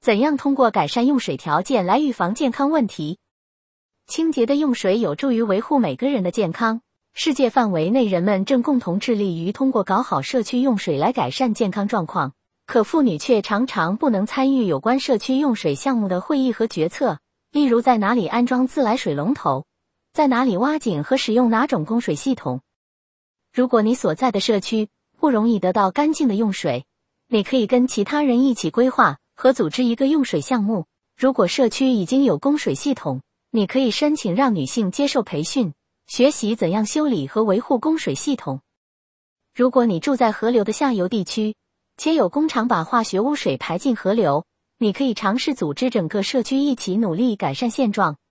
怎样通过改善用水条件来预防健康问题？清洁的用水有助于维护每个人的健康。世界范围内，人们正共同致力于通过搞好社区用水来改善健康状况。可妇女却常常不能参与有关社区用水项目的会议和决策，例如在哪里安装自来水龙头，在哪里挖井和使用哪种供水系统。如果你所在的社区不容易得到干净的用水，你可以跟其他人一起规划和组织一个用水项目。如果社区已经有供水系统，你可以申请让女性接受培训，学习怎样修理和维护供水系统。如果你住在河流的下游地区，且有工厂把化学污水排进河流，你可以尝试组织整个社区一起努力改善现状，